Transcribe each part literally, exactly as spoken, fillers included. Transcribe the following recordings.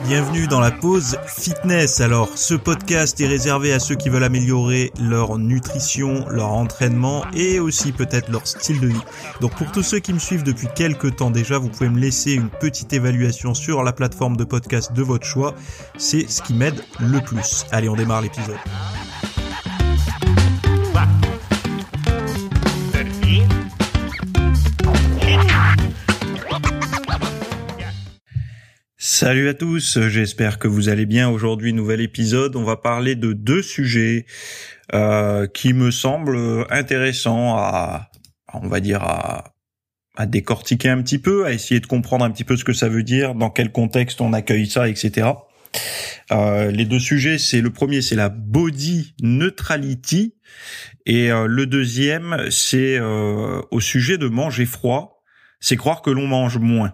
Bienvenue dans la pause fitness. Alors, ce podcast est réservé à ceux qui veulent améliorer leur nutrition, leur entraînement et aussi peut-être leur style de vie. Donc, pour tous ceux qui me suivent depuis quelques temps déjà, vous pouvez me laisser une petite évaluation sur la plateforme de podcast de votre choix. C'est ce qui m'aide le plus. Allez, on démarre l'épisode. Salut à tous, j'espère que vous allez bien. Aujourd'hui, nouvel épisode, on va parler de deux sujets euh, qui me semblent intéressants à, on va dire, à, à décortiquer un petit peu, à essayer de comprendre un petit peu ce que ça veut dire, dans quel contexte on accueille ça, et cetera. Euh, les deux sujets, c'est le premier, c'est la body neutrality, et euh, le deuxième, c'est euh, au sujet de manger froid, c'est croire que l'on mange moins.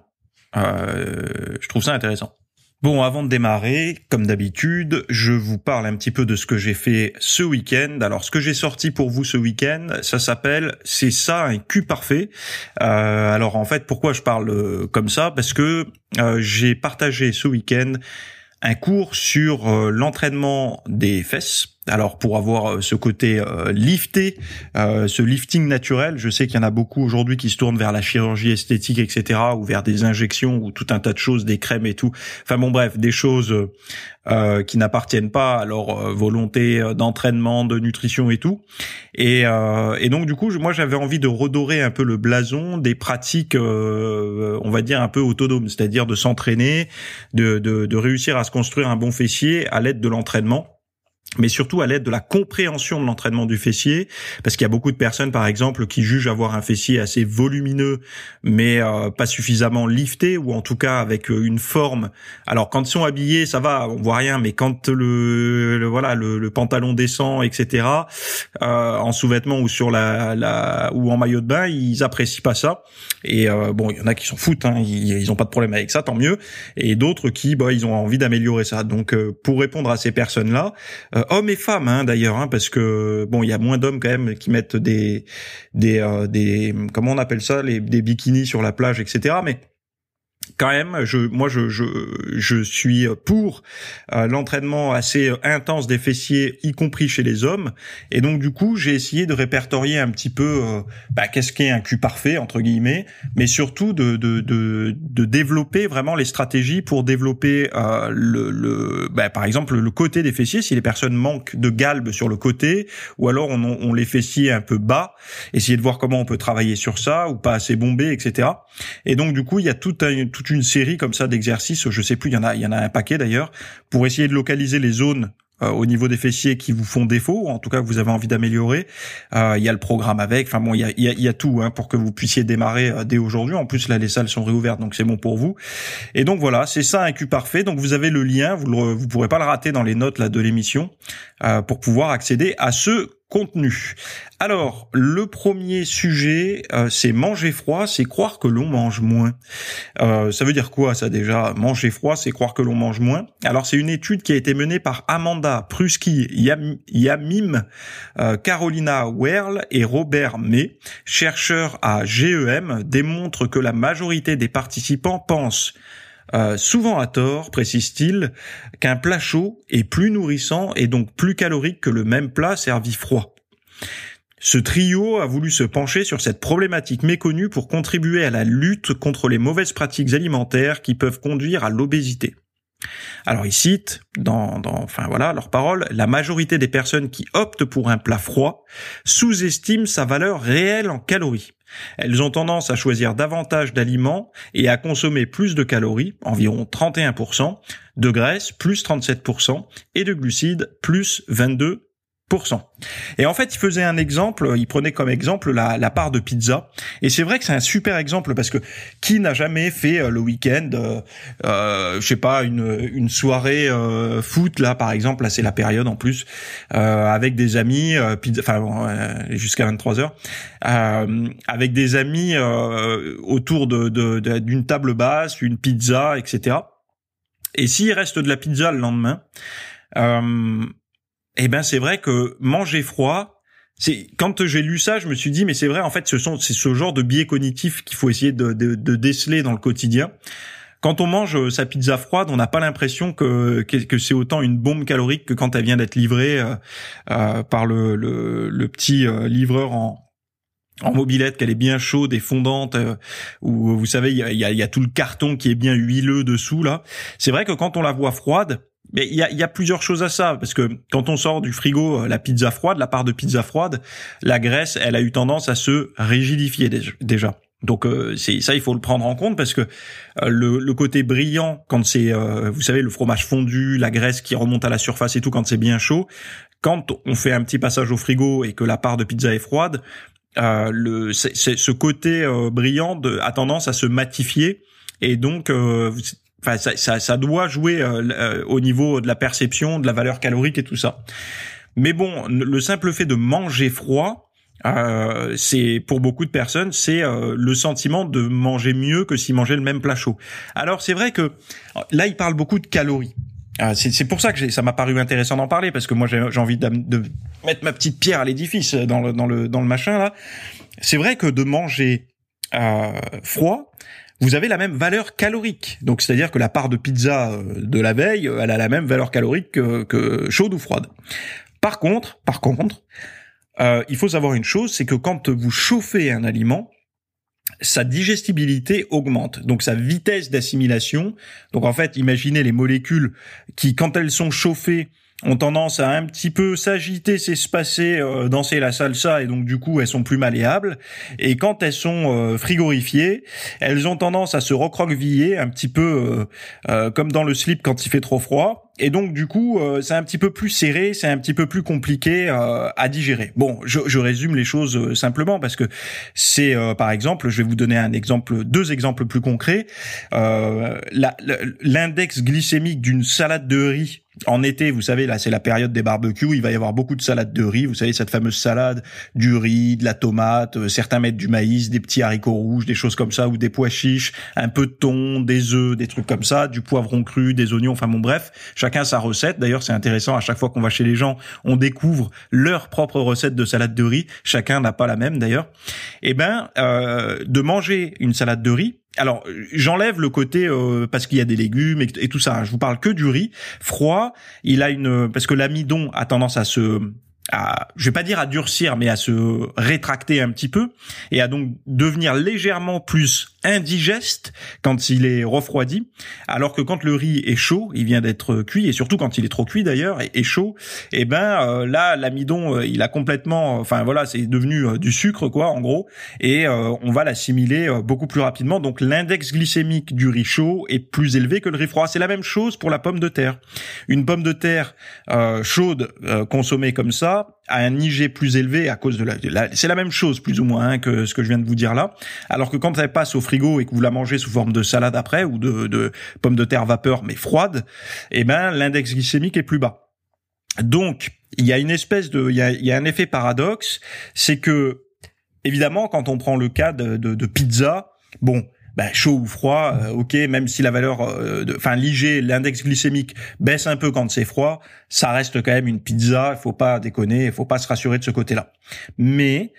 Euh, je trouve ça intéressant. Bon, avant de démarrer, comme d'habitude, je vous parle un petit peu de ce que j'ai fait ce week-end. Alors, ce que j'ai sorti pour vous ce week-end, ça s'appelle « C'est ça, un cul parfait ». Euh, alors, en fait, pourquoi je parle euh, comme ça ? Parce que euh, j'ai partagé ce week-end un cours sur euh, l'entraînement des fesses. Alors pour avoir ce côté euh, lifté, euh, ce lifting naturel, je sais qu'il y en a beaucoup aujourd'hui qui se tournent vers la chirurgie esthétique, et cetera, ou vers des injections ou tout un tas de choses, des crèmes et tout. Enfin bon bref, des choses euh, qui n'appartiennent pas à leur euh, volonté d'entraînement, de nutrition et tout. Et, euh, et donc du coup, moi j'avais envie de redorer un peu le blason des pratiques, euh, on va dire un peu autonomes, c'est-à-dire de s'entraîner, de, de, de réussir à se construire un bon fessier à l'aide de l'entraînement, mais surtout à l'aide de la compréhension de l'entraînement du fessier, parce qu'il y a beaucoup de personnes, par exemple, qui jugent avoir un fessier assez volumineux, mais euh, pas suffisamment lifté, ou en tout cas avec une forme. Alors, quand ils sont habillés, ça va, on voit rien, mais quand le, le voilà, le, le pantalon descend, et cetera, euh, en sous-vêtements ou sur la, la ou en maillot de bain, ils apprécient pas ça. Et euh, bon, il y en a qui s'en foutent, hein, ils, ils ont pas de problème avec ça, tant mieux. Et d'autres qui, bah, ils ont envie d'améliorer ça. Donc, euh, pour répondre à ces personnes-là. Euh, hommes et femmes hein, d'ailleurs, hein, parce que bon, il y a moins d'hommes quand même qui mettent des des euh, des comment on appelle ça, les des bikinis sur la plage, et cetera. Mais quand même, je, moi, je, je, je suis pour euh, l'entraînement assez intense des fessiers, y compris chez les hommes. Et donc, du coup, j'ai essayé de répertorier un petit peu euh, bah, qu'est-ce qu'est un cul parfait entre guillemets, mais surtout de de de, de développer vraiment les stratégies pour développer euh, le, le bah, par exemple le côté des fessiers. Si les personnes manquent de galbe sur le côté, ou alors on, on les fessiers un peu bas, essayer de voir comment on peut travailler sur ça, ou pas assez bombé, et cetera. Et donc, du coup, il y a tout un toute une série comme ça d'exercices, je sais plus, il y en a, il y en a un paquet d'ailleurs, pour essayer de localiser les zones euh, au niveau des fessiers qui vous font défaut, ou en tout cas que vous avez envie d'améliorer. Euh, il y a le programme avec, enfin bon, il y a, il y a, il y a tout hein, pour que vous puissiez démarrer euh, dès aujourd'hui. En plus là, les salles sont réouvertes, donc c'est bon pour vous. Et donc voilà, c'est ça un cul parfait. Donc vous avez le lien, vous le, vous pourrez pas le rater dans les notes là de l'émission euh, pour pouvoir accéder à ce contenu. Alors, le premier sujet, euh, c'est manger froid, c'est croire que l'on mange moins. Euh, ça veut dire quoi, ça, déjà ? Manger froid, c'est croire que l'on mange moins. Alors, c'est une étude qui a été menée par Amanda Prusky, Yam, Yamim, euh, Carolina Werle et Robert May, chercheurs à G E M, démontre que la majorité des participants pensent Euh, souvent à tort, précise-t-il, qu'un plat chaud est plus nourrissant et donc plus calorique que le même plat servi froid. Ce trio a voulu se pencher sur cette problématique méconnue pour contribuer à la lutte contre les mauvaises pratiques alimentaires qui peuvent conduire à l'obésité. Alors ils citent, dans, dans, enfin voilà, leurs paroles, la majorité des personnes qui optent pour un plat froid sous-estiment sa valeur réelle en calories. Elles ont tendance à choisir davantage d'aliments et à consommer plus de calories, environ trente et un pour cent, de graisse, plus trente-sept pour cent, et de glucides, plus vingt-deux pour cent. Et en fait, il faisait un exemple, il prenait comme exemple la, la part de pizza. Et c'est vrai que c'est un super exemple parce que qui n'a jamais fait euh, le week-end, euh, euh, je sais pas, une, une soirée euh, foot là, par exemple, là c'est la période en plus, euh, avec des amis, euh, pizza, enfin bon, euh, jusqu'à vingt-trois heures, euh, avec des amis euh, autour de, de, de d'une table basse, une pizza, et cetera. Et s'il reste de la pizza le lendemain, euh, eh ben c'est vrai que manger froid, c'est quand j'ai lu ça, je me suis dit mais c'est vrai en fait ce sont c'est ce genre de biais cognitifs qu'il faut essayer de, de, de déceler dans le quotidien. quand on mange sa pizza froide, on n'a pas l'impression que, que que c'est autant une bombe calorique que quand elle vient d'être livrée euh, euh, par le, le le petit euh, livreur en en mobilette, qu'elle est bien chaude et fondante, euh, où vous savez il y a, y, a, y a tout le carton qui est bien huileux dessous là. C'est vrai que quand on la voit froide, mais il y a, y a plusieurs choses à ça, parce que quand on sort du frigo la pizza froide, la part de pizza froide, la graisse, elle a eu tendance à se rigidifier déjà. Donc euh, c'est ça, il faut le prendre en compte, parce que euh, le, le côté brillant, quand c'est, euh, vous savez, le fromage fondu, la graisse qui remonte à la surface et tout, quand c'est bien chaud, quand on fait un petit passage au frigo et que la part de pizza est froide, euh, le c'est, c'est, ce côté euh, brillant de, a tendance à se matifier, et donc euh, enfin ça, ça, ça doit jouer euh, euh, au niveau de la perception, de la valeur calorique et tout ça. Mais bon, le simple fait de manger froid, Euh, c'est pour beaucoup de personnes, c'est euh, le sentiment de manger mieux que si mangeait le même plat chaud. Alors c'est vrai que là, il parle beaucoup de calories. Ah, c'est, c'est pour ça que j'ai, ça m'a paru intéressant d'en parler, parce que moi j'ai, j'ai envie de, de mettre ma petite pierre à l'édifice dans le dans le dans le machin là. C'est vrai que de manger euh, froid, vous avez la même valeur calorique. Donc c'est-à-dire que la part de pizza de la veille, elle a la même valeur calorique que, que chaude ou froide. Par contre, par contre. Euh, il faut savoir une chose, c'est que quand vous chauffez un aliment, sa digestibilité augmente, donc sa vitesse d'assimilation. Donc en fait, imaginez les molécules qui, quand elles sont chauffées, ont tendance à un petit peu s'agiter, s'espacer, euh, danser la salsa, et donc du coup elles sont plus malléables. Et quand elles sont euh, frigorifiées, elles ont tendance à se recroqueviller un petit peu euh, euh, comme dans le slip quand il fait trop froid. Et donc du coup euh, c'est un petit peu plus serré, c'est un petit peu plus compliqué euh, à digérer. Bon, je, je résume les choses euh, simplement, parce que c'est euh, par exemple, je vais vous donner un exemple, deux exemples plus concrets. Euh, la, l'index glycémique d'une salade de riz en été, vous savez, là c'est la période des barbecues, il va y avoir beaucoup de salades de riz, vous savez, cette fameuse salade, du riz, de la tomate, euh, certains mettent du maïs, des petits haricots rouges, des choses comme ça, ou des pois chiches, un peu de thon, des œufs, des trucs comme ça, du poivron cru, des oignons, enfin bon bref, chacun sa recette. D'ailleurs c'est intéressant, à chaque fois qu'on va chez les gens, on découvre leur propre recette de salade de riz, chacun n'a pas la même d'ailleurs. Eh ben, euh, de manger une salade de riz, alors j'enlève le côté euh, parce qu'il y a des légumes et, et tout ça, hein. Je vous parle que du riz froid. Il a une, parce que l'amidon a tendance à se, à, je vais pas dire à durcir, mais à se rétracter un petit peu, et à donc devenir légèrement plus indigeste quand il est refroidi, alors que quand le riz est chaud, il vient d'être cuit, et surtout quand il est trop cuit d'ailleurs, et, et chaud, et ben euh, là l'amidon euh, il a complètement, enfin voilà, c'est devenu euh, du sucre quoi en gros, et euh, on va l'assimiler euh, beaucoup plus rapidement. Donc l'index glycémique du riz chaud est plus élevé que le riz froid. C'est la même chose pour la pomme de terre. Une pomme de terre euh, chaude euh, consommée comme ça a un I G plus élevé à cause de la, de la c'est la même chose plus ou moins hein, que ce que je viens de vous dire là, alors que quand elle passe au frigo et que vous la mangez sous forme de salade après, ou de, de pommes de terre vapeur mais froide, eh ben l'index glycémique est plus bas. Donc il y a une espèce de il y a, il y a un effet paradoxe, c'est que évidemment quand on prend le cas de, de, de pizza, bon, ben, chaud ou froid, euh, ok, même si la valeur, euh, de, enfin l'I G, l'index glycémique baisse un peu quand c'est froid, ça reste quand même une pizza. Il faut pas déconner, il faut pas se rassurer de ce côté-là. Mais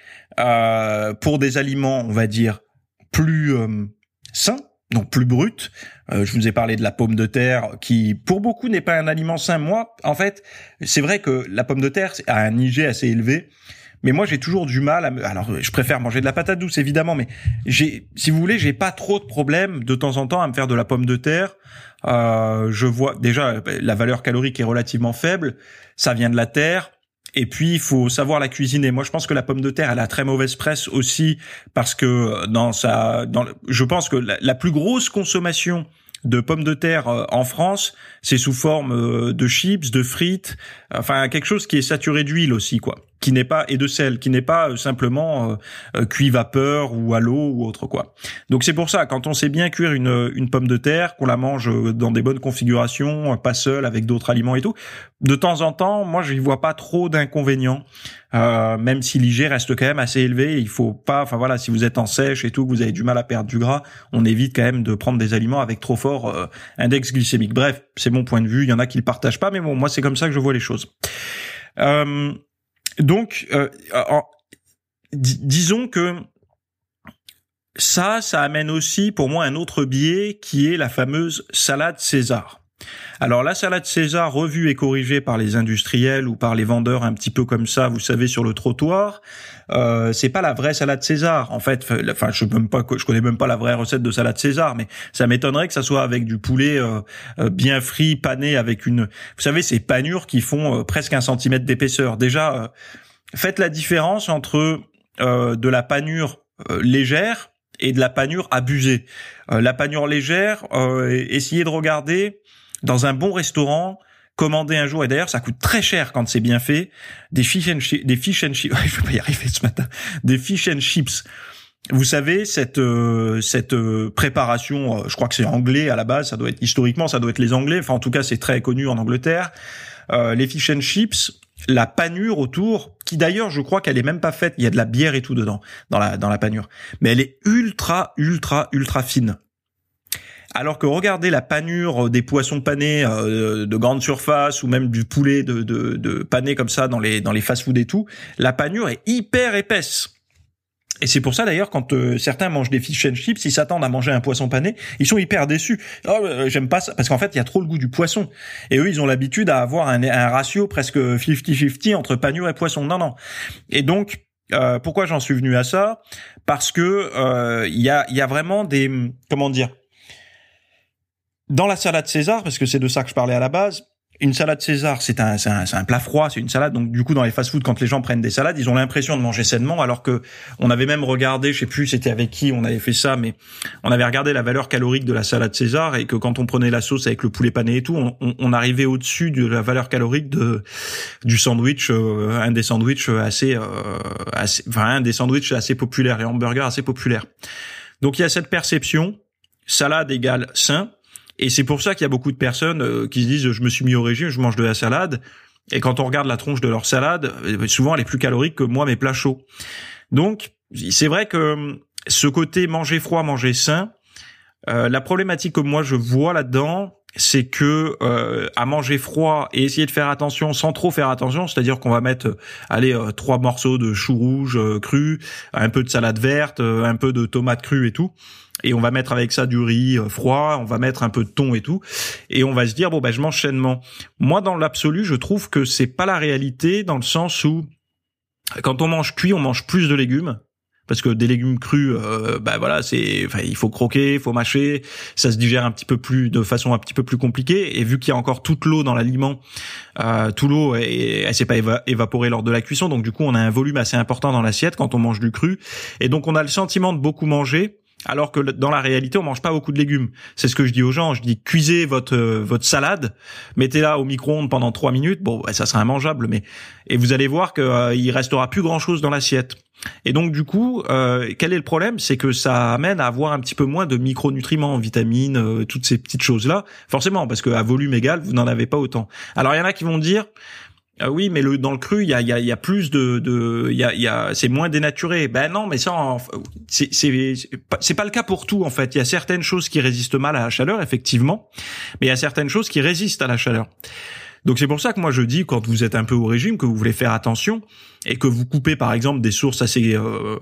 euh, pour des aliments, on va dire plus euh, sains, donc plus bruts, euh, je vous ai parlé de la pomme de terre, qui pour beaucoup n'est pas un aliment sain. Moi, en fait, c'est vrai que la pomme de terre a un I G assez élevé. Mais moi, j'ai toujours du mal à me... Alors, je préfère manger de la patate douce, évidemment, mais j'ai, si vous voulez, j'ai pas trop de problème de temps en temps à me faire de la pomme de terre. Euh, je vois, déjà, la valeur calorique est relativement faible. Ça vient de la terre. Et puis, il faut savoir la cuisiner. Moi, je pense que la pomme de terre, elle a très mauvaise presse aussi parce que dans sa, dans, je pense que la, la plus grosse consommation de pommes de terre euh, en France, c'est sous forme euh, de chips, de frites, enfin quelque chose qui est saturé d'huile aussi quoi, qui n'est pas et de sel, qui n'est pas euh, simplement euh, euh, cuit vapeur ou à l'eau ou autre quoi. Donc c'est pour ça, quand on sait bien cuire une une pomme de terre, qu'on la mange dans des bonnes configurations, pas seule avec d'autres aliments et tout, de temps en temps, moi je n'y vois pas trop d'inconvénients. Euh, même si l'I G reste quand même assez élevé, il faut pas, enfin voilà, si vous êtes en sèche et tout, que vous avez du mal à perdre du gras, on évite quand même de prendre des aliments avec trop fort euh, index glycémique. Bref, c'est mon point de vue, il y en a qui le partagent pas, mais bon, moi c'est comme ça que je vois les choses. Euh, donc, euh, en, dis, disons que ça, ça amène aussi pour moi un autre biais qui est la fameuse salade César. Alors la salade César revue et corrigée par les industriels ou par les vendeurs un petit peu comme ça, vous savez, sur le trottoir, euh, c'est pas la vraie salade César. En fait, enfin je même pas, je connais même pas la vraie recette de salade César, mais ça m'étonnerait que ça soit avec du poulet euh, euh, bien frit, pané avec une, vous savez, ces panures qui font euh, presque un centimètre d'épaisseur. Déjà, euh, faites la différence entre euh, de la panure euh, légère et de la panure abusée. Euh, la panure légère, euh, essayez de regarder. Dans un bon restaurant, commander un jour, et d'ailleurs ça coûte très cher quand c'est bien fait, des fish and chips, des fish and chips, je vais pas y arriver ce matin, des fish and chips. Vous savez, cette euh, cette euh, préparation, euh, je crois que c'est anglais à la base, ça doit être historiquement, ça doit être les Anglais, enfin en tout cas c'est très connu en Angleterre. Euh, les fish and chips, la panure autour, qui d'ailleurs je crois qu'elle est même pas faite, il y a de la bière et tout dedans, dans la dans la panure, mais elle est ultra ultra ultra fine. Alors que regardez la panure des poissons panés euh, de grande surface ou même du poulet de, de, de pané comme ça dans les dans les fast-food et tout, la panure est hyper épaisse. Et c'est pour ça d'ailleurs quand euh, certains mangent des fish and chips, ils s'attendent à manger un poisson pané, ils sont hyper déçus. Oh, euh, j'aime pas ça parce qu'en fait il y a trop le goût du poisson. Et eux ils ont l'habitude à avoir un, un ratio presque cinquante cinquante entre panure et poisson. Non non. Et donc euh, pourquoi j'en suis venu à ça ? Parce que euh, il y a il y a vraiment des, comment dire, dans la salade César, parce que c'est de ça que je parlais à la base, une salade César, c'est un, c'est un, c'est un plat froid, c'est une salade. Donc du coup, dans les fast-food, quand les gens prennent des salades, ils ont l'impression de manger sainement, alors que on avait même regardé, je sais plus, c'était avec qui on avait fait ça, mais on avait regardé la valeur calorique de la salade César et que quand on prenait la sauce avec le poulet pané et tout, on, on, on arrivait au-dessus de la valeur calorique de du sandwich, euh, un des sandwichs assez, euh, assez, enfin un des sandwichs assez populaires, et hamburgers assez populaires. Donc il y a cette perception, salade égale sain. Et c'est pour ça qu'il y a beaucoup de personnes euh, qui se disent je me suis mis au régime, je mange de la salade. Et quand on regarde la tronche de leur salade, souvent elle est plus calorique que moi mes plats chauds. Donc c'est vrai que ce côté manger froid, manger sain, euh, la problématique que moi je vois là-dedans, c'est que euh, à manger froid et essayer de faire attention sans trop faire attention, c'est-à-dire qu'on va mettre euh, allez euh, trois morceaux de chou rouge euh, cru, un peu de salade verte, euh, un peu de tomate crue et tout. Et on va mettre avec ça du riz euh, froid, on va mettre un peu de thon et tout, et on va se dire bon ben je mange sainement. Moi dans l'absolu, je trouve que c'est pas la réalité, dans le sens où quand on mange cuit, on mange plus de légumes, parce que des légumes crus, euh, ben voilà, c'est, enfin il faut croquer, il faut mâcher, ça se digère un petit peu plus de façon un petit peu plus compliquée. Et vu qu'il y a encore toute l'eau dans l'aliment, euh, toute l'eau, elle, elle s'est pas éva- évaporée lors de la cuisson, donc du coup on a un volume assez important dans l'assiette quand on mange du cru, et donc on a le sentiment de beaucoup manger. Alors que dans la réalité, on mange pas beaucoup de légumes. C'est ce que je dis aux gens. Je dis cuisez votre euh, votre salade, mettez-la au micro-ondes pendant trois minutes. Bon, ça sera immangeable, mais et vous allez voir que euh, il restera plus grand-chose dans l'assiette. Et donc du coup, euh, quel est le problème ? C'est que ça amène à avoir un petit peu moins de micronutriments, vitamines, euh, toutes ces petites choses-là. Forcément, parce que à volume égal, vous n'en avez pas autant. Alors il y en a qui vont dire ah oui, mais le dans le cru, il y a il y a il y a plus de de il y a il y a c'est moins dénaturé. Ben non, mais ça c'est c'est c'est pas le cas pour tout en fait. Il y a certaines choses qui résistent mal à la chaleur effectivement, mais il y a certaines choses qui résistent à la chaleur. Donc c'est pour ça que moi je dis, quand vous êtes un peu au régime, que vous voulez faire attention et que vous coupez par exemple des sources assez euh,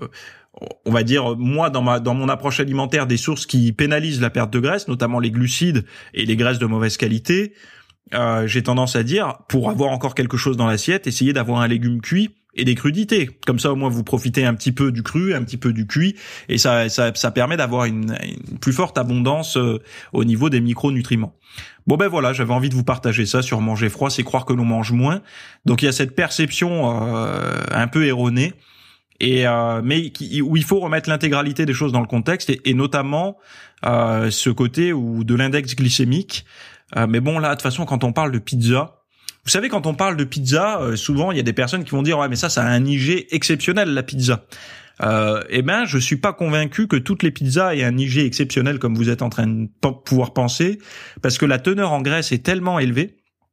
on va dire, moi dans ma dans mon approche alimentaire, des sources qui pénalisent la perte de graisse, notamment les glucides et les graisses de mauvaise qualité. Euh, j'ai tendance à dire, pour avoir encore quelque chose dans l'assiette, essayez d'avoir un légume cuit et des crudités. Comme ça, au moins, vous profitez un petit peu du cru, un petit peu du cuit, et ça, ça, ça permet d'avoir une, une plus forte abondance euh, au niveau des micronutriments. Bon ben voilà, j'avais envie de vous partager ça sur manger froid, c'est croire que l'on mange moins. Donc il y a cette perception euh, un peu erronée, et euh, mais qui, où il faut remettre l'intégralité des choses dans le contexte, et, et notamment euh, ce côté où de l'index glycémique. Euh, mais bon, là, de toute façon, quand on parle de pizza, vous savez, quand on parle de pizza, euh, souvent, il y a des personnes qui vont dire « Ouais, mais ça, ça a un I G exceptionnel, la pizza. » Euh, eh ben, je suis pas convaincu que toutes les pizzas aient un I G exceptionnel comme vous êtes en train de p- pouvoir penser, parce que la teneur en graisse est tellement élevée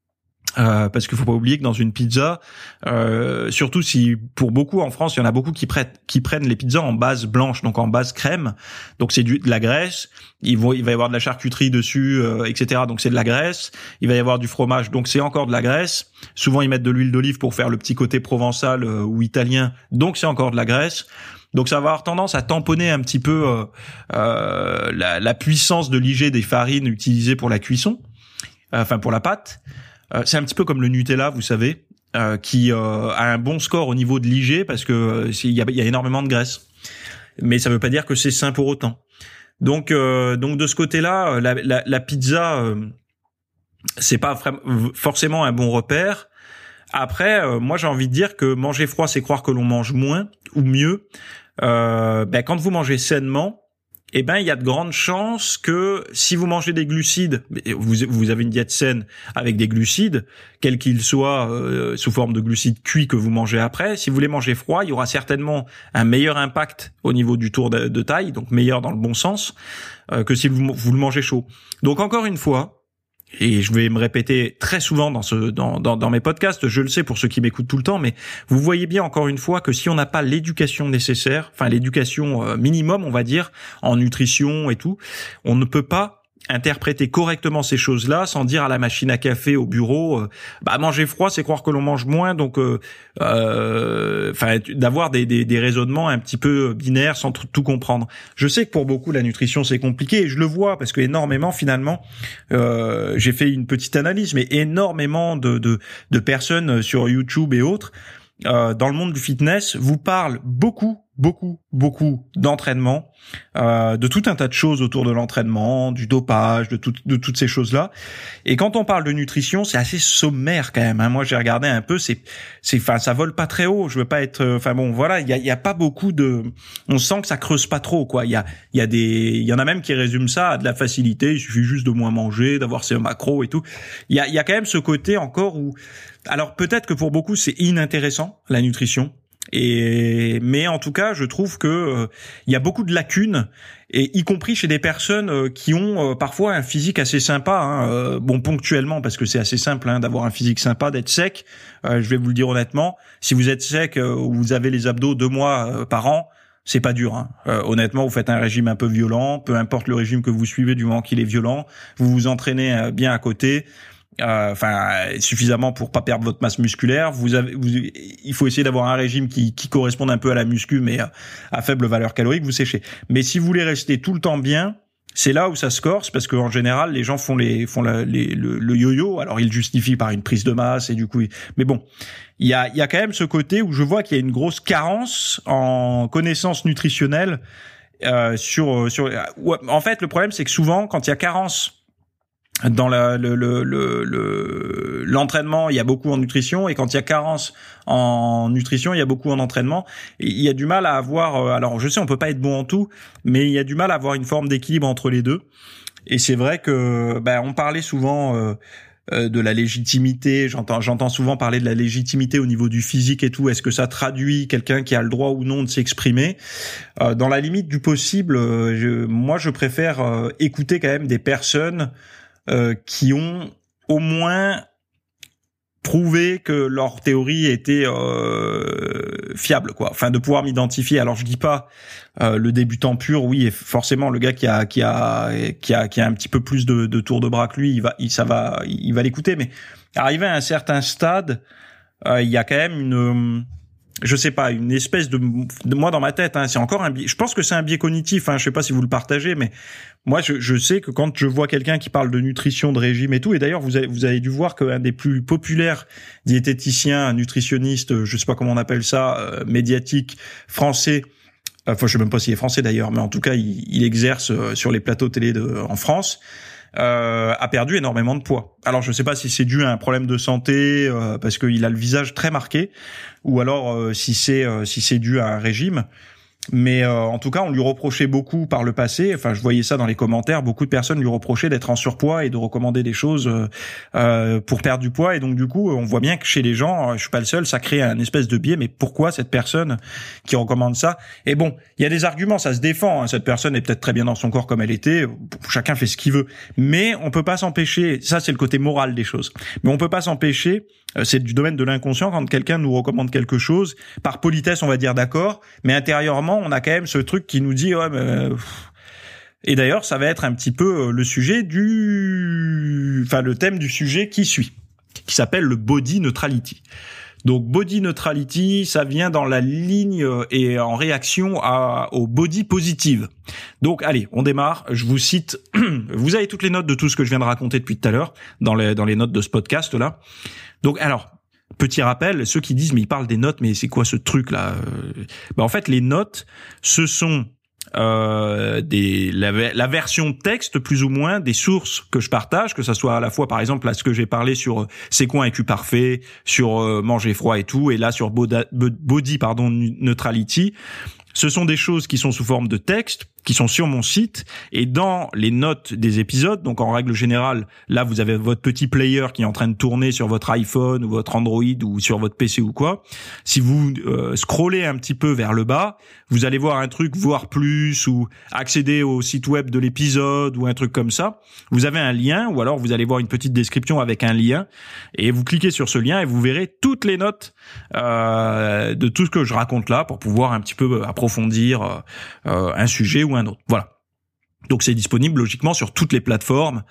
Euh, parce qu'il faut pas oublier que dans une pizza, euh, surtout si pour beaucoup en France, il y en a beaucoup qui prennent qui prennent les pizzas en base blanche, donc en base crème. Donc c'est du de la graisse. Il va il va y avoir de la charcuterie dessus, euh, et cetera. Donc c'est de la graisse. Il va y avoir du fromage, donc c'est encore de la graisse. Souvent ils mettent de l'huile d'olive pour faire le petit côté provençal euh, ou italien. Donc c'est encore de la graisse. Donc ça va avoir tendance à tamponner un petit peu euh, euh, la, la puissance de l'I G des farines utilisées pour la cuisson, euh, enfin pour la pâte. Euh, c'est un petit peu comme le Nutella, vous savez, euh, qui euh, a un bon score au niveau de l'I G parce que euh, il y a, y a énormément de graisse. Mais ça veut pas dire que c'est sain pour autant. Donc, euh, donc de ce côté-là, la, la, la pizza, euh, c'est pas forcément un bon repère. Après, euh, moi j'ai envie de dire que manger froid, c'est croire que l'on mange moins ou mieux. Euh, ben quand vous mangez sainement, eh ben, il y a de grandes chances que si vous mangez des glucides, vous, vous avez une diète saine avec des glucides, quels qu'ils soient, euh, sous forme de glucides cuits que vous mangez après, si vous les mangez froids, il y aura certainement un meilleur impact au niveau du tour de, de taille, donc meilleur dans le bon sens, euh, que si vous, vous le mangez chaud. Donc encore une fois, et je vais me répéter très souvent dans ce dans, dans dans mes podcasts, je le sais pour ceux qui m'écoutent tout le temps, mais vous voyez bien encore une fois que si on n'a pas l'éducation nécessaire, enfin l'éducation euh, minimum, on va dire, en nutrition et tout, on ne peut pas interpréter correctement ces choses-là sans dire à la machine à café au bureau, euh, bah manger froid c'est croire que l'on mange moins, donc euh, euh, enfin d'avoir des, des des raisonnements un petit peu binaires sans tout, tout comprendre. Je sais que pour beaucoup la nutrition c'est compliqué et je le vois parce que énormément finalement, euh, j'ai fait une petite analyse, mais énormément de de de personnes sur YouTube et autres euh, dans le monde du fitness vous parlent beaucoup beaucoup, beaucoup d'entraînement, euh, de tout un tas de choses autour de l'entraînement, du dopage, de, tout, de toutes ces choses-là. Et quand on parle de nutrition, c'est assez sommaire quand même. Hein. Moi, j'ai regardé un peu, c'est, c'est, enfin, ça vole pas très haut. Je veux pas être, enfin bon, voilà, il y a, il y a pas beaucoup de, on sent que ça creuse pas trop, quoi. Il y a, il y a des, il y en a même qui résument ça à de la facilité. Il suffit juste de moins manger, d'avoir ses macros et tout. Il y a, il y a quand même ce côté encore où, alors peut-être que pour beaucoup c'est inintéressant la nutrition. Et mais en tout cas, je trouve que euh, il y a beaucoup de lacunes, et y compris chez des personnes euh, qui ont euh, parfois un physique assez sympa. Hein, euh, bon, ponctuellement, parce que c'est assez simple hein, d'avoir un physique sympa, d'être sec. Euh, je vais vous le dire honnêtement, si vous êtes sec, euh, ou vous avez les abdos deux mois euh, par an, c'est pas dur. Hein. Euh, honnêtement, vous faites un régime un peu violent, peu importe le régime que vous suivez, du moment qu'il est violent, vous vous entraînez euh, bien à côté. Enfin, euh, suffisamment pour pas perdre votre masse musculaire. Vous avez, vous, il faut essayer d'avoir un régime qui, qui corresponde un peu à la muscu, mais à, à faible valeur calorique. Vous séchez. Mais si vous voulez rester tout le temps bien, c'est là où ça se corse, parce qu'en général, les gens font les, font la, les, le, le yo-yo. Alors, ils le justifient par une prise de masse et du coup, mais bon, il y a, il y a quand même ce côté où je vois qu'il y a une grosse carence en connaissances nutritionnelles euh, sur, sur. En fait, le problème, c'est que souvent, quand il y a carence dans la, le, le, le, le, l'entraînement, il y a beaucoup en nutrition, et quand il y a carence en nutrition, il y a beaucoup en entraînement. Et il y a du mal à avoir, alors je sais on peut pas être bon en tout, mais il y a du mal à avoir une forme d'équilibre entre les deux. Et c'est vrai que, ben, on parlait souvent euh, euh, de la légitimité, j'entends, j'entends souvent parler de la légitimité au niveau du physique et tout. Est-ce que ça traduit quelqu'un qui a le droit ou non de s'exprimer? Euh, dans la limite du possible, euh, je, moi je préfère euh, écouter quand même des personnes Euh, qui ont au moins prouvé que leur théorie était euh, fiable, quoi. Enfin, de pouvoir m'identifier. Alors, je dis pas euh, le débutant pur, oui, et forcément le gars qui a qui a qui a qui a un petit peu plus de, de tour de bras que lui, il va, il, ça va, il va l'écouter. Mais arrivé à un certain stade, euh, il y a quand même une je sais pas, une espèce de, de moi dans ma tête, hein, c'est encore un biais. Je pense que c'est un biais cognitif, hein, je sais pas si vous le partagez, mais moi je, je sais que quand je vois quelqu'un qui parle de nutrition, de régime et tout, et d'ailleurs vous avez, vous avez dû voir qu'un des plus populaires diététiciens, nutritionnistes, je sais pas comment on appelle ça, euh, médiatiques français, enfin je sais même pas s'il est français d'ailleurs, mais en tout cas il, il exerce sur les plateaux télé de, en France. Euh, a perdu énormément de poids. Alors je sais pas si c'est dû à un problème de santé euh, parce qu'il a le visage très marqué, ou alors euh, si c'est euh, si c'est dû à un régime. Mais euh, en tout cas, on lui reprochait beaucoup par le passé. Enfin, je voyais ça dans les commentaires. Beaucoup de personnes lui reprochaient d'être en surpoids et de recommander des choses euh, euh, pour perdre du poids. Et donc, du coup, on voit bien que chez les gens, je suis pas le seul, ça crée un espèce de biais. Mais pourquoi cette personne qui recommande ça? Et bon, il y a des arguments, ça se défend. Hein. Cette personne est peut-être très bien dans son corps comme elle était. Chacun fait ce qu'il veut. Mais on peut pas s'empêcher. Ça, c'est le côté moral des choses. Mais on peut pas s'empêcher. C'est du domaine de l'inconscient quand quelqu'un nous recommande quelque chose. Par politesse, on va dire d'accord. Mais intérieurement, on a quand même ce truc qui nous dit ouais, mais... Et d'ailleurs, ça va être un petit peu le sujet du, enfin le thème du sujet qui suit, qui s'appelle le body neutrality. Donc body neutrality, ça vient dans la ligne et en réaction à, au body positive. Donc allez, on démarre. Je vous cite. Vous avez toutes les notes de tout ce que je viens de raconter depuis tout à l'heure dans les dans les notes de ce podcast là. Donc alors. Petit rappel, ceux qui disent mais ils parlent des notes, mais c'est quoi ce truc là? Ben, en fait, les notes, ce sont euh, des la, la version texte plus ou moins des sources que je partage, que ça soit à la fois par exemple là ce que j'ai parlé sur euh, c'est quoi un cul parfait, sur euh, manger froid et tout, et là sur boda, body pardon neutrality. Ce sont des choses qui sont sous forme de texte, qui sont sur mon site, et dans les notes des épisodes, donc en règle générale, là vous avez votre petit player qui est en train de tourner sur votre iPhone ou votre Android ou sur votre P C ou quoi. Si vous euh, scrollez un petit peu vers le bas, vous allez voir un truc voir plus ou accéder au site web de l'épisode ou un truc comme ça. Vous avez un lien ou alors vous allez voir une petite description avec un lien et vous cliquez sur ce lien et vous verrez toutes les notes euh, de tout ce que je raconte là pour pouvoir un petit peu approfondir euh, un sujet ou un autre. Voilà. Donc c'est disponible logiquement sur toutes les plateformes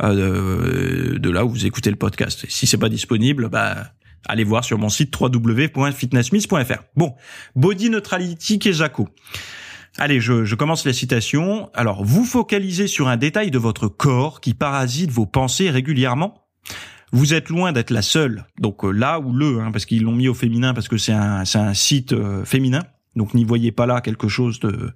euh, de là où vous écoutez le podcast. Et si c'est pas disponible, bah allez voir sur mon site w w w point fitnessmiss point f r. Bon, body neutrality Kezako. Allez, je, je commence la citation. Alors, vous focalisez sur un détail de votre corps qui parasite vos pensées régulièrement. Vous êtes loin d'être la seule. Donc euh, là ou le, hein, parce qu'ils l'ont mis au féminin parce que c'est un c'est un site euh, féminin. Donc n'y voyez pas là quelque chose de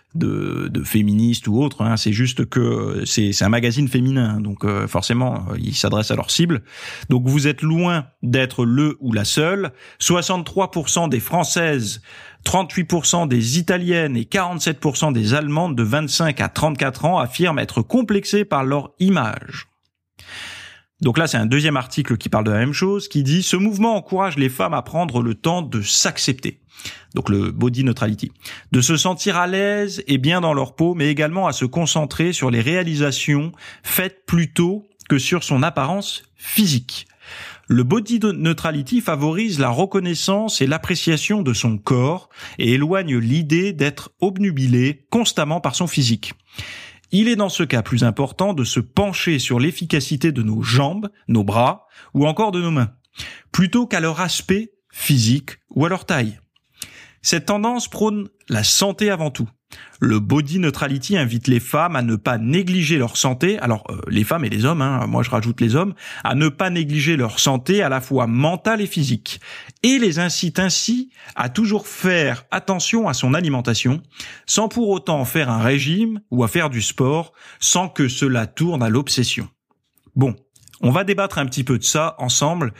de, de féministe ou autre, hein. C'est juste que c'est, c'est un magazine féminin, donc euh, forcément euh, il s'adresse à leur cible. Donc vous êtes loin d'être le ou la seule. soixante-trois pour cent des Françaises, trente-huit pour cent des Italiennes et quarante-sept pour cent des Allemandes de vingt-cinq à trente-quatre ans affirment être complexées par leur image. Donc là, c'est un deuxième article qui parle de la même chose, qui dit « Ce mouvement encourage les femmes à prendre le temps de s'accepter ». Donc le body neutrality. De se sentir à l'aise et bien dans leur peau, mais également à se concentrer sur les réalisations faites plutôt que sur son apparence physique. Le body neutrality favorise la reconnaissance et l'appréciation de son corps et éloigne l'idée d'être obnubilé constamment par son physique. Il est dans ce cas plus important de se pencher sur l'efficacité de nos jambes, nos bras ou encore de nos mains, plutôt qu'à leur aspect physique ou à leur taille. Cette tendance prône la santé avant tout. Le body neutrality invite les femmes à ne pas négliger leur santé, alors euh, les femmes et les hommes, hein, moi je rajoute les hommes, à ne pas négliger leur santé à la fois mentale et physique, et les incite ainsi à toujours faire attention à son alimentation, sans pour autant faire un régime ou à faire du sport, sans que cela tourne à l'obsession. Bon, on va débattre un petit peu de ça ensemble,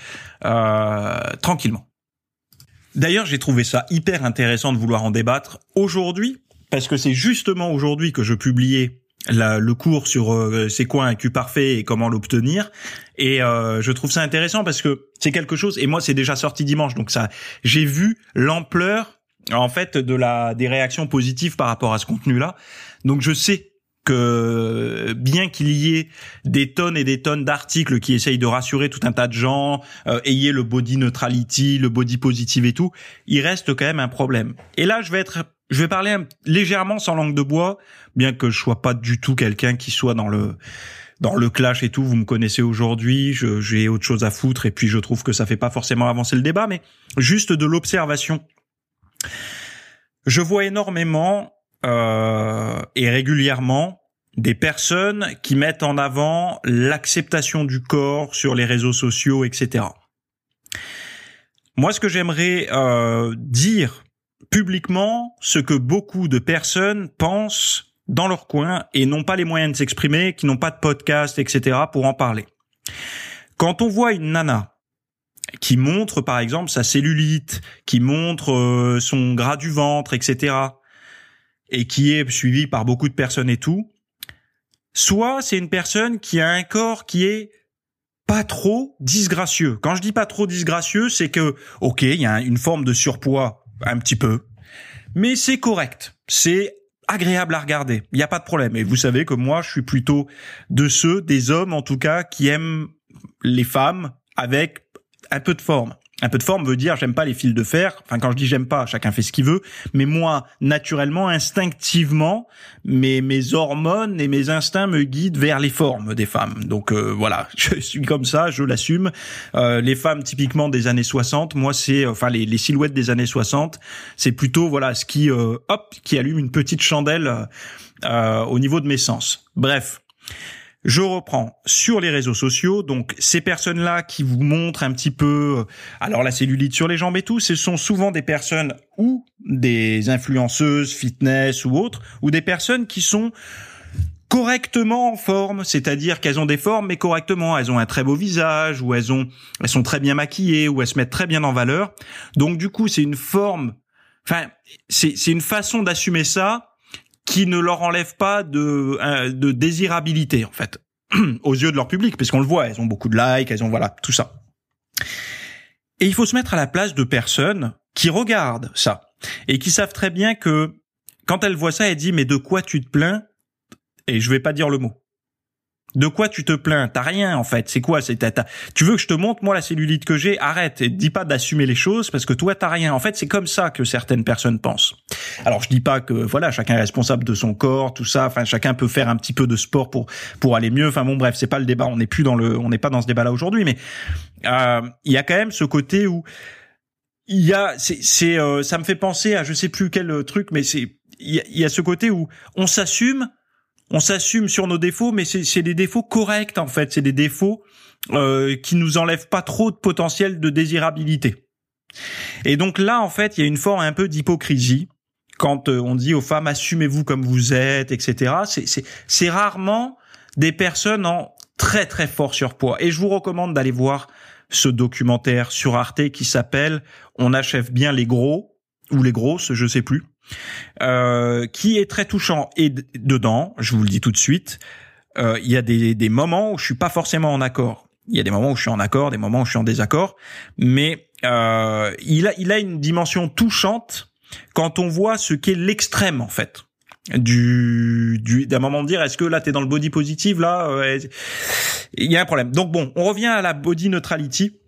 euh, tranquillement. D'ailleurs, j'ai trouvé ça hyper intéressant de vouloir en débattre aujourd'hui, parce que c'est justement aujourd'hui que je publiais la, le cours sur euh, c'est quoi un cul parfait et comment l'obtenir. Et euh, je trouve ça intéressant parce que c'est quelque chose, et moi c'est déjà sorti dimanche, donc ça, j'ai vu l'ampleur en fait de la des réactions positives par rapport à ce contenu-là. Donc je sais que bien qu'il y ait des tonnes et des tonnes d'articles qui essayent de rassurer tout un tas de gens, euh, ayez le body neutrality, le body positive et tout, il reste quand même un problème. Et là, je vais être, je vais parler un, légèrement sans langue de bois, bien que je sois pas du tout quelqu'un qui soit dans le dans le clash et tout. Vous me connaissez aujourd'hui, je, j'ai autre chose à foutre et puis je trouve que ça fait pas forcément avancer le débat, mais juste de l'observation. Je vois énormément euh, et régulièrement des personnes qui mettent en avant l'acceptation du corps sur les réseaux sociaux, et cetera. Moi, ce que j'aimerais euh, dire publiquement, ce que beaucoup de personnes pensent dans leur coin et n'ont pas les moyens de s'exprimer, qui n'ont pas de podcast, et cetera pour en parler. Quand on voit une nana qui montre, par exemple, sa cellulite, qui montre euh, son gras du ventre, et cetera, et qui est suivi par beaucoup de personnes et tout, soit c'est une personne qui a un corps qui est pas trop disgracieux. Quand je dis pas trop disgracieux, c'est que, ok, il y a une forme de surpoids, un petit peu, mais c'est correct. C'est agréable à regarder. Il n'y a pas de problème. Et vous savez que moi, je suis plutôt de ceux, des hommes en tout cas, qui aiment les femmes avec un peu de forme. Un peu de forme veut dire j'aime pas les fils de fer. Enfin, quand je dis j'aime pas, chacun fait ce qu'il veut. Mais moi, naturellement, instinctivement, mes mes hormones et mes instincts me guident vers les formes des femmes. Donc euh, voilà, je suis comme ça, je l'assume. Euh, les femmes typiquement des années soixante, moi c'est enfin les les silhouettes des années soixante, c'est plutôt voilà ce qui euh, hop qui allume une petite chandelle euh, au niveau de mes sens. Bref. Je reprends sur les réseaux sociaux, donc ces personnes-là qui vous montrent un petit peu, alors la cellulite sur les jambes et tout, ce sont souvent des personnes ou des influenceuses fitness ou autres, ou des personnes qui sont correctement en forme, c'est-à-dire qu'elles ont des formes mais correctement, elles ont un très beau visage, ou elles ont, elles sont très bien maquillées, ou elles se mettent très bien en valeur. Donc du coup, c'est une forme, enfin, c'est, c'est une façon d'assumer ça qui ne leur enlève pas de, de désirabilité, en fait, aux yeux de leur public, parce qu'on le voit, elles ont beaucoup de likes, elles ont, voilà, tout ça. Et il faut se mettre à la place de personnes qui regardent ça, et qui savent très bien que, quand elles voient ça, elles disent, mais de quoi tu te plains? Et je vais pas dire le mot. De quoi tu te plains? T'as rien, en fait. C'est quoi? C'est t'as, t'as... Tu veux que je te montre, moi, la cellulite que j'ai? Arrête. Et dis pas d'assumer les choses parce que toi, t'as rien. En fait, c'est comme ça que certaines personnes pensent. Alors, je dis pas que, voilà, chacun est responsable de son corps, tout ça. Enfin, chacun peut faire un petit peu de sport pour, pour aller mieux. Enfin, bon, bref, c'est pas le débat. On n'est plus dans le, on n'est pas dans ce débat-là aujourd'hui, mais, euh, il y a quand même ce côté où il y a, c'est, c'est, euh, ça me fait penser à je sais plus quel truc, mais c'est, il y a, il y a ce côté où on s'assume, On s'assume sur nos défauts, mais c'est, c'est des défauts corrects en fait. C'est des défauts euh, qui nous enlèvent pas trop de potentiel de désirabilité. Et donc là, en fait, il y a une forme un peu d'hypocrisie quand euh, on dit aux femmes assumez-vous comme vous êtes, et cetera. C'est, c'est, c'est rarement des personnes en très très fort surpoids. Et je vous recommande d'aller voir ce documentaire sur Arte qui s'appelle On achève bien les gros ou les grosses, je sais plus. Euh, qui est très touchant. Et d- dedans, je vous le dis tout de suite, euh, il y a des, des moments où je suis pas forcément en accord. Il y a des moments où je suis en accord, des moments où je suis en désaccord, mais euh, il a, il a une dimension touchante quand on voit ce qu'est l'extrême en fait. Du, du, d'un moment de dire, est-ce que là t'es dans le body positive là, euh, il y a un problème. Donc bon, on revient à la body neutrality.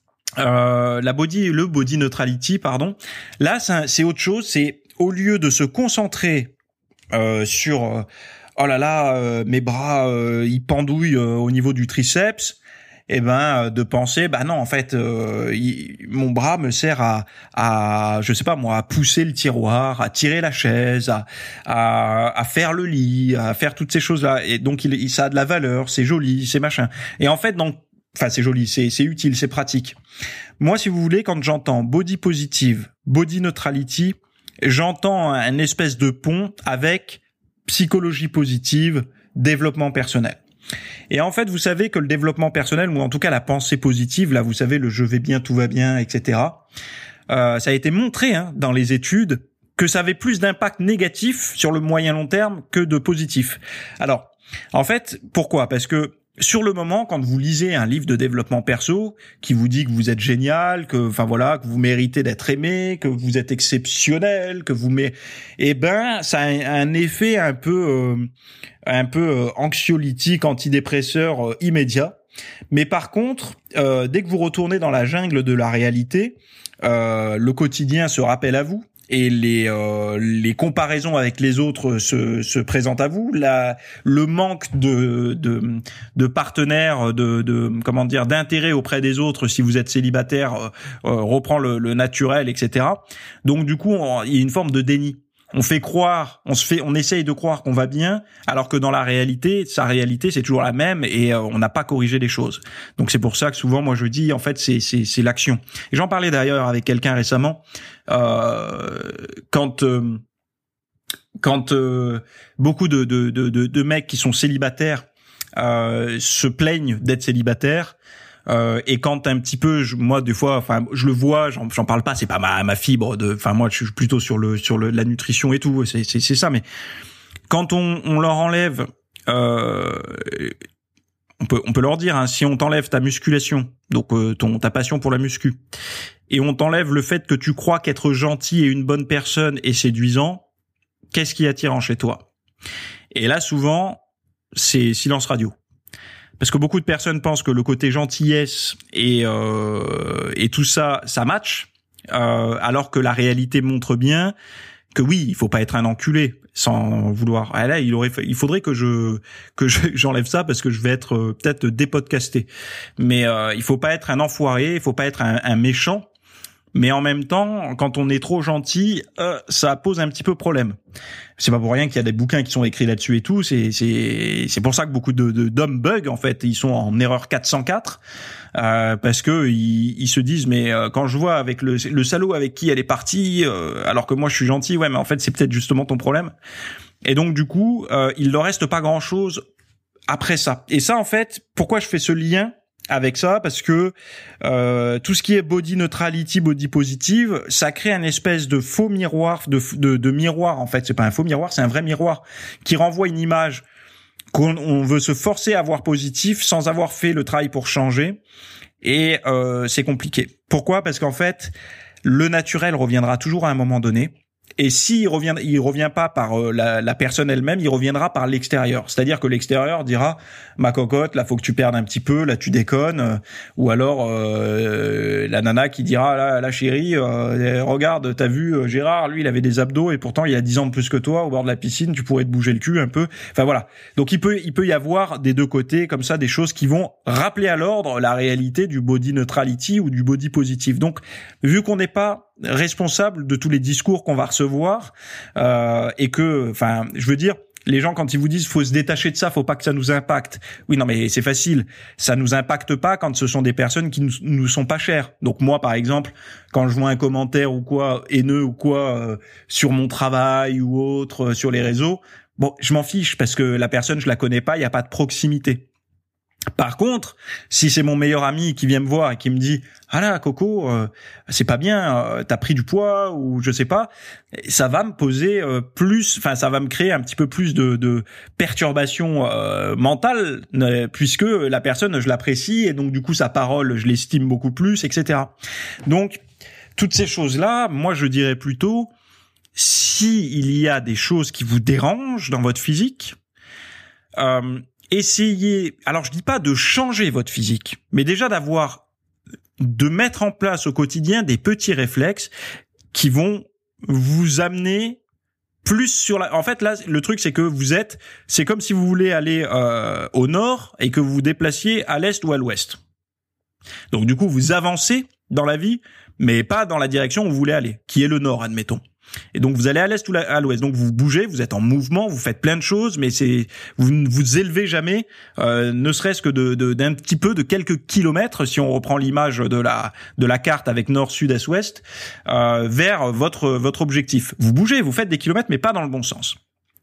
Euh, la body, le body neutrality, pardon. Là, c'est, c'est autre chose. C'est au lieu de se concentrer euh, sur euh, oh là là, euh, mes bras euh, ils pendouillent euh, au niveau du triceps, et eh ben euh, de penser bah non en fait euh, il, mon bras me sert à à je sais pas moi à pousser le tiroir, à tirer la chaise, à à, à faire le lit, à faire toutes ces choses là. Et donc il, il ça a de la valeur, c'est joli, c'est machin. Et en fait donc enfin c'est joli, c'est c'est utile, c'est pratique. Moi si vous voulez, quand j'entends body positive, body neutrality, j'entends un espèce de pont avec psychologie positive, développement personnel. Et en fait, vous savez que le développement personnel, ou en tout cas la pensée positive, là, vous savez, le je vais bien, tout va bien, et cetera, euh, ça a été montré hein, dans les études que ça avait plus d'impact négatif sur le moyen long terme que de positif. Alors, en fait, pourquoi ? Parce que sur le moment, quand vous lisez un livre de développement perso qui vous dit que vous êtes génial, que, enfin voilà, que vous méritez d'être aimé, que vous êtes exceptionnel, que vous mé... eh ben, ça a un effet un peu, euh, un peu euh, anxiolytique, antidépresseur euh, immédiat. Mais par contre, euh, dès que vous retournez dans la jungle de la réalité, euh, le quotidien se rappelle à vous. Et les euh, les comparaisons avec les autres se se présentent à vous, la le manque de de de partenaires, de de comment dire d'intérêt auprès des autres si vous êtes célibataire euh, euh, reprend le, le naturel, et cetera. Donc du coup on, il y a une forme de déni. On fait croire, on se fait, on essaye de croire qu'on va bien, alors que dans la réalité, sa réalité c'est toujours la même et euh, on n'a pas corrigé les choses. Donc c'est pour ça que souvent moi je dis en fait c'est c'est c'est l'action. Et j'en parlais d'ailleurs avec quelqu'un récemment euh, quand euh, quand euh, beaucoup de de de de mecs qui sont célibataires euh, se plaignent d'être célibataires. Euh, et quand un petit peu, je, moi des fois, enfin, je le vois, j'en, j'en parle pas, c'est pas ma, ma fibre de, enfin moi, je suis plutôt sur le sur le la nutrition et tout, c'est c'est, c'est ça. Mais quand on, on leur enlève, euh, on peut on peut leur dire, hein, si on t'enlève ta musculation, donc euh, ton ta passion pour la muscu, et on t'enlève le fait que tu crois qu'être gentil et une bonne personne est séduisant, qu'est-ce qui est attirant chez toi? Et là, souvent, c'est silence radio. Parce que beaucoup de personnes pensent que le côté gentillesse et euh, et tout ça, ça match, euh, alors que la réalité montre bien que oui, il faut pas être un enculé sans vouloir. Ah là, il aurait, il faudrait que je que je, j'enlève ça parce que je vais être euh, peut-être dépodcasté. Mais euh, il faut pas être un enfoiré, il faut pas être un, un méchant. Mais en même temps, quand on est trop gentil, euh, ça pose un petit peu problème. C'est pas pour rien qu'il y a des bouquins qui sont écrits là-dessus et tout. C'est c'est c'est pour ça que beaucoup de, de d'hommes bug en fait, ils sont en erreur quatre cent quatre euh, parce que ils, ils se disent mais euh, quand je vois avec le le salaud avec qui elle est partie, euh, alors que moi je suis gentil, ouais mais en fait c'est peut-être justement ton problème. Et donc du coup, euh, il leur reste pas grand-chose après ça. Et ça en fait, pourquoi je fais ce lien avec ça, parce que euh, tout ce qui est body neutrality, body positive, ça crée un espèce de faux miroir, de, de, de miroir en fait. C'est pas un faux miroir, c'est un vrai miroir qui renvoie une image qu'on on veut se forcer à voir positif sans avoir fait le travail pour changer. Et euh, c'est compliqué. Pourquoi ? Parce qu'en fait, le naturel reviendra toujours à un moment donné. Et s'il revient, il revient pas par euh, la, la personne elle-même, il reviendra par l'extérieur. C'est-à-dire que l'extérieur dira ma cocotte, là faut que tu perdes un petit peu, là tu déconnes, euh, ou alors euh, la nana qui dira là, la chérie, euh, regarde, t'as vu euh, Gérard, lui il avait des abdos et pourtant il a dix ans de plus que toi au bord de la piscine, tu pourrais te bouger le cul un peu. Enfin voilà. Donc il peut, il peut y avoir des deux côtés comme ça des choses qui vont rappeler à l'ordre la réalité du body neutrality ou du body positive. Donc vu qu'on n'est pas responsable de tous les discours qu'on va recevoir euh, et que, enfin, je veux dire, les gens quand ils vous disent faut se détacher de ça, faut pas que ça nous impacte. Oui, non, mais c'est facile. Ça nous impacte pas quand ce sont des personnes qui nous, nous sont pas chères. Donc moi, par exemple, quand je vois un commentaire ou quoi haineux ou quoi euh, sur mon travail ou autre euh, sur les réseaux, bon, je m'en fiche parce que la personne je la connais pas, il y a pas de proximité. Par contre, si c'est mon meilleur ami qui vient me voir et qui me dit ah là Coco, euh, c'est pas bien, euh, t'as pris du poids ou je sais pas, ça va me poser euh, plus, enfin ça va me créer un petit peu plus de, de perturbation euh, mentale euh, puisque la personne je l'apprécie et donc du coup sa parole je l'estime beaucoup plus, et cetera. Donc toutes ces choses là, moi je dirais plutôt si il y a des choses qui vous dérangent dans votre physique. Euh, Essayez, alors je dis pas de changer votre physique, mais déjà d'avoir, de mettre en place au quotidien des petits réflexes qui vont vous amener plus sur la... En fait, là, le truc, c'est que vous êtes... C'est comme si vous voulez aller euh, au nord et que vous vous déplaciez à l'est ou à l'ouest. Donc du coup, vous avancez dans la vie, mais pas dans la direction où vous voulez aller, qui est le nord, admettons. Et donc vous allez à l'est ou à l'ouest. Donc vous bougez, vous êtes en mouvement, vous faites plein de choses, mais c'est vous ne vous élevez jamais, euh, ne serait-ce que de, de d'un petit peu de quelques kilomètres, si on reprend l'image de la de la carte avec nord, sud, est, ouest, euh, vers votre votre objectif. Vous bougez, vous faites des kilomètres, mais pas dans le bon sens.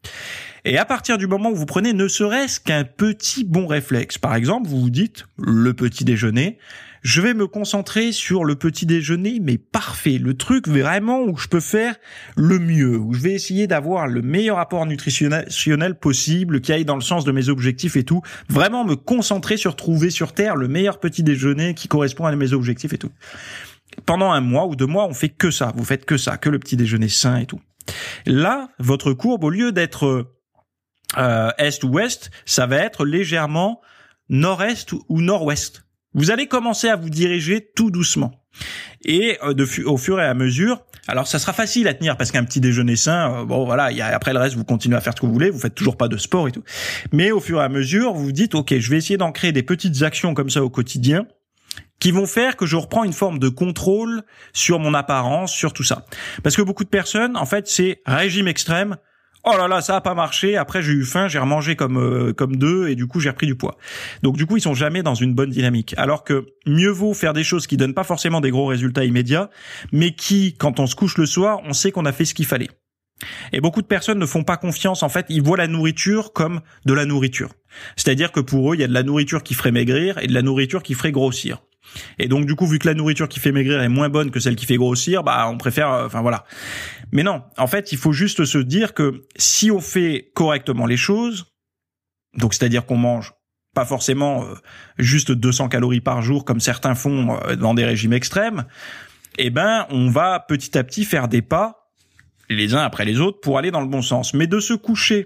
Et à partir du moment où vous prenez ne serait-ce qu'un petit bon réflexe, par exemple, vous vous dites le petit déjeuner. Je vais me concentrer sur le petit déjeuner, mais parfait. Le truc vraiment où je peux faire le mieux, où je vais essayer d'avoir le meilleur apport nutritionnel possible, qui aille dans le sens de mes objectifs et tout. Vraiment me concentrer sur trouver sur Terre le meilleur petit déjeuner qui correspond à mes objectifs et tout. Pendant un mois ou deux mois, on fait que ça. Vous faites que ça, que le petit déjeuner sain et tout. Là, votre courbe, au lieu d'être euh, est ou ouest, ça va être légèrement nord-est ou nord-ouest. Vous allez commencer à vous diriger tout doucement. Et euh, de fu- au fur et à mesure, alors ça sera facile à tenir parce qu'un petit déjeuner sain, euh, bon voilà, y a, après le reste, vous continuez à faire ce que vous voulez, vous faites toujours pas de sport et tout. Mais au fur et à mesure, vous vous dites, ok, je vais essayer d'en créer des petites actions comme ça au quotidien qui vont faire que je reprends une forme de contrôle sur mon apparence, sur tout ça. Parce que beaucoup de personnes, en fait, c'est régime extrême. Oh là là, ça a pas marché. Après, j'ai eu faim, j'ai remangé comme euh, comme deux et du coup, j'ai repris du poids. Donc du coup, ils sont jamais dans une bonne dynamique. Alors que mieux vaut faire des choses qui donnent pas forcément des gros résultats immédiats, mais qui, quand on se couche le soir, on sait qu'on a fait ce qu'il fallait. Et beaucoup de personnes ne font pas confiance. En fait, ils voient la nourriture comme de la nourriture. C'est-à-dire que pour eux, il y a de la nourriture qui ferait maigrir et de la nourriture qui ferait grossir. Et donc, du coup, vu que la nourriture qui fait maigrir est moins bonne que celle qui fait grossir, bah, on préfère, euh, enfin, voilà. Mais non, en fait, il faut juste se dire que si on fait correctement les choses, donc, c'est-à-dire qu'on mange pas forcément euh, juste deux cents calories par jour comme certains font euh, dans des régimes extrêmes, eh ben, on va petit à petit faire des pas les uns après les autres pour aller dans le bon sens. Mais de se coucher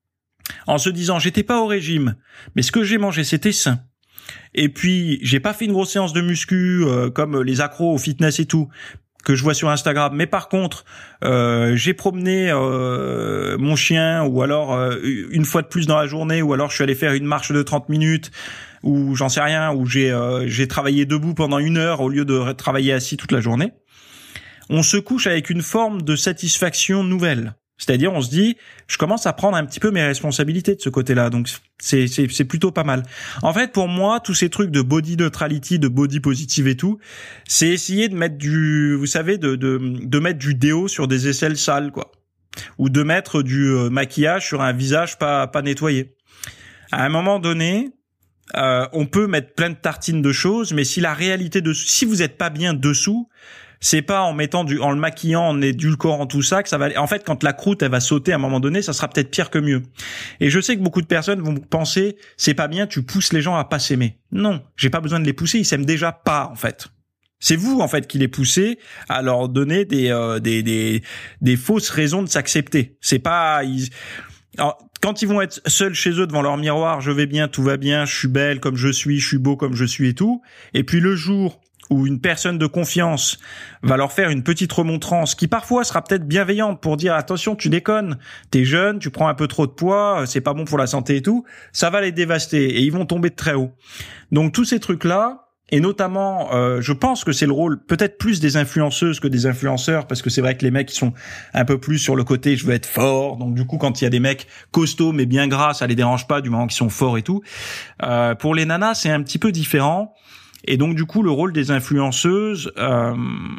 en se disant j'étais pas au régime, mais ce que j'ai mangé c'était sain. Et puis j'ai pas fait une grosse séance de muscu euh, comme les accros au fitness et tout que je vois sur Instagram, mais par contre euh, j'ai promené euh, mon chien, ou alors euh, une fois de plus dans la journée, ou alors je suis allé faire une marche de trente minutes, ou j'en sais rien, ou j'ai euh, j'ai travaillé debout pendant une heure au lieu de travailler assis toute la journée. On se couche avec une forme de satisfaction nouvelle. C'est-à-dire, on se dit, je commence à prendre un petit peu mes responsabilités de ce côté-là. Donc, c'est, c'est, c'est plutôt pas mal. En fait, pour moi, tous ces trucs de body neutrality, de body positive et tout, c'est essayer de mettre du, vous savez, de, de, de mettre du déo sur des aisselles sales, quoi. Ou de mettre du maquillage sur un visage pas, pas nettoyé. À un moment donné, euh, on peut mettre plein de tartines de choses, mais si la réalité de, si vous êtes pas bien dessous, c'est pas en mettant du, en le maquillant, en édulcorant tout ça que ça va. En fait, quand la croûte elle va sauter à un moment donné, ça sera peut-être pire que mieux. Et je sais que beaucoup de personnes vont penser, c'est pas bien, tu pousses les gens à pas s'aimer. Non, j'ai pas besoin de les pousser, ils s'aiment déjà pas en fait. C'est vous en fait qui les poussez à leur donner des euh, des des des fausses raisons de s'accepter. C'est pas ils... Alors, quand ils vont être seuls chez eux devant leur miroir, je vais bien, tout va bien, je suis belle comme je suis, je suis beau comme je suis et tout. Et puis le jour où une personne de confiance va leur faire une petite remontrance qui parfois sera peut-être bienveillante pour dire attention, tu déconnes, t'es jeune, tu prends un peu trop de poids, c'est pas bon pour la santé et tout, ça va les dévaster et ils vont tomber de très haut. Donc tous ces trucs-là, et notamment, euh, je pense que c'est le rôle peut-être plus des influenceuses que des influenceurs, parce que c'est vrai que les mecs, ils sont un peu plus sur le côté je veux être fort, donc du coup quand il y a des mecs costauds mais bien gras, ça les dérange pas du moment qu'ils sont forts et tout. Euh, pour les nanas, c'est un petit peu différent. Et donc du coup, le rôle des influenceuses euh,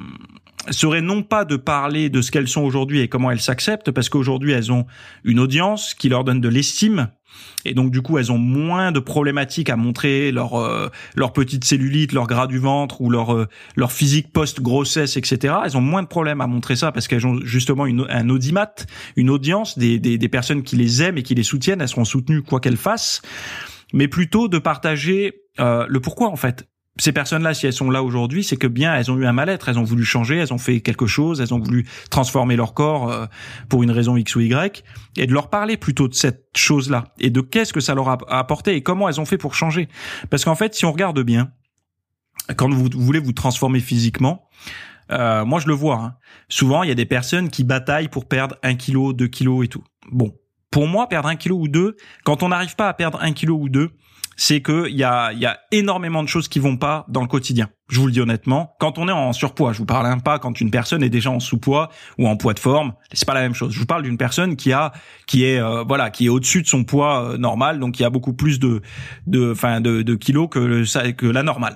serait non pas de parler de ce qu'elles sont aujourd'hui et comment elles s'acceptent, parce qu'aujourd'hui elles ont une audience qui leur donne de l'estime, et donc du coup elles ont moins de problématiques à montrer leur euh, leur petite cellulite, leur gras du ventre ou leur euh, leur physique post-grossesse, et cetera. Elles ont moins de problèmes à montrer ça parce qu'elles ont justement une, un audimat, une audience, des, des des personnes qui les aiment et qui les soutiennent. Elles seront soutenues quoi qu'elles fassent, mais plutôt de partager euh, le pourquoi en fait. Ces personnes-là, si elles sont là aujourd'hui, c'est que bien, elles ont eu un mal-être, elles ont voulu changer, elles ont fait quelque chose, elles ont voulu transformer leur corps euh, pour une raison X ou Y, et de leur parler plutôt de cette chose-là, et de qu'est-ce que ça leur a apporté, et comment elles ont fait pour changer. Parce qu'en fait, si on regarde bien, quand vous voulez vous transformer physiquement, euh, moi je le vois, hein, souvent il y a des personnes qui bataillent pour perdre un kilo, deux kilos et tout. Bon, pour moi, perdre un kilo ou deux, quand on n'arrive pas à perdre un kilo ou deux, c'est que il y a il y a énormément de choses qui vont pas dans le quotidien. Je vous le dis honnêtement, quand on est en surpoids, je vous parle même pas quand une personne est déjà en sous-poids ou en poids de forme, c'est pas la même chose. Je vous parle d'une personne qui a qui est euh, voilà, qui est au-dessus de son poids euh, normal, donc qui a beaucoup plus de de enfin de, de kilos que le, que la normale.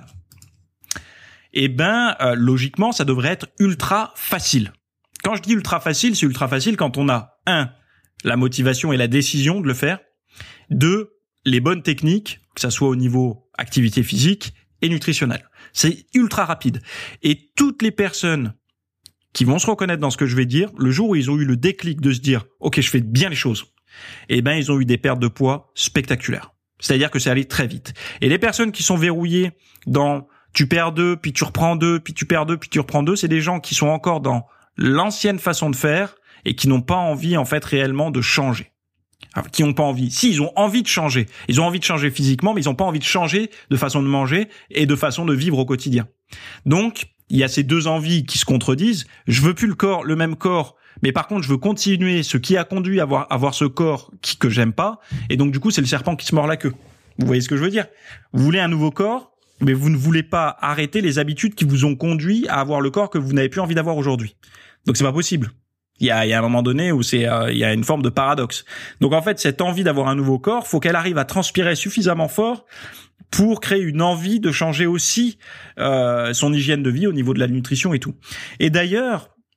Eh ben euh, logiquement, ça devrait être ultra facile. Quand je dis ultra facile, c'est ultra facile quand on a un la motivation et la décision de le faire, deux les bonnes techniques, que ça soit au niveau activité physique et nutritionnelle. C'est ultra rapide. Et toutes les personnes qui vont se reconnaître dans ce que je vais dire, le jour où ils ont eu le déclic de se dire « Ok, je fais bien les choses », eh ben ils ont eu des pertes de poids spectaculaires. C'est-à-dire que c'est allé très vite. Et les personnes qui sont verrouillées dans « tu perds deux, puis tu reprends deux, puis tu perds deux, puis tu reprends deux », c'est des gens qui sont encore dans l'ancienne façon de faire et qui n'ont pas envie en fait réellement de changer. Alors, qui n'ont pas envie. Si, ils ont envie de changer. Ils ont envie de changer physiquement, mais ils n'ont pas envie de changer de façon de manger et de façon de vivre au quotidien. Donc, il y a ces deux envies qui se contredisent. Je veux plus le corps, le même corps, mais par contre, je veux continuer ce qui a conduit à avoir, à avoir ce corps qui, que j'aime pas. Et donc, du coup, c'est le serpent qui se mord la queue. Vous voyez ce que je veux dire? Vous voulez un nouveau corps, mais vous ne voulez pas arrêter les habitudes qui vous ont conduit à avoir le corps que vous n'avez plus envie d'avoir aujourd'hui. Donc, c'est pas possible. Il y a, il y a un moment donné où c'est, euh, il y a une forme de paradoxe. Donc en fait, cette envie d'avoir un nouveau corps, faut qu'elle arrive à transpirer suffisamment fort pour créer une envie de changer aussi euh, son hygiène de vie au niveau de la nutrition et tout. Et d'ailleurs,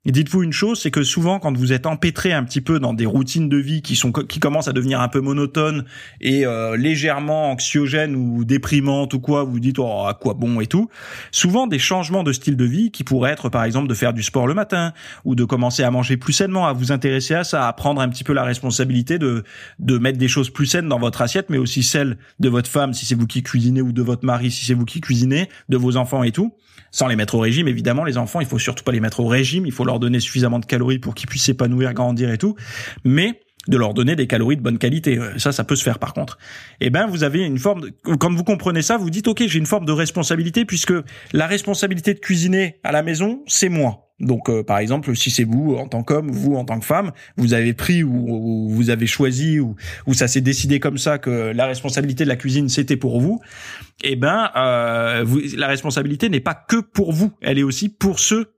Et dites-vous une chose, c'est que souvent, quand vous êtes empêtré un petit peu dans des routines de vie qui sont qui commencent à devenir un peu monotones et euh, légèrement anxiogènes ou déprimantes ou quoi, vous vous dites oh à quoi bon et tout. Souvent, des changements de style de vie qui pourraient être, par exemple, de faire du sport le matin ou de commencer à manger plus sainement, à vous intéresser à ça, à prendre un petit peu la responsabilité de de mettre des choses plus saines dans votre assiette, mais aussi celles de votre femme si c'est vous qui cuisinez ou de votre mari si c'est vous qui cuisinez, de vos enfants et tout. Sans les mettre au régime, évidemment, les enfants, il faut surtout pas les mettre au régime, il faut leur donner suffisamment de calories pour qu'ils puissent s'épanouir, grandir et tout, mais de leur donner des calories de bonne qualité. Ça, ça peut se faire par contre. Eh ben, vous avez une forme de... Quand vous comprenez ça, vous dites, ok, j'ai une forme de responsabilité puisque la responsabilité de cuisiner à la maison, c'est moi. Donc, euh, par exemple, si c'est vous en tant qu'homme, vous en tant que femme, vous avez pris ou, ou vous avez choisi ou, ou ça s'est décidé comme ça que la responsabilité de la cuisine c'était pour vous. Eh ben, euh, vous, la responsabilité n'est pas que pour vous, elle est aussi pour ceux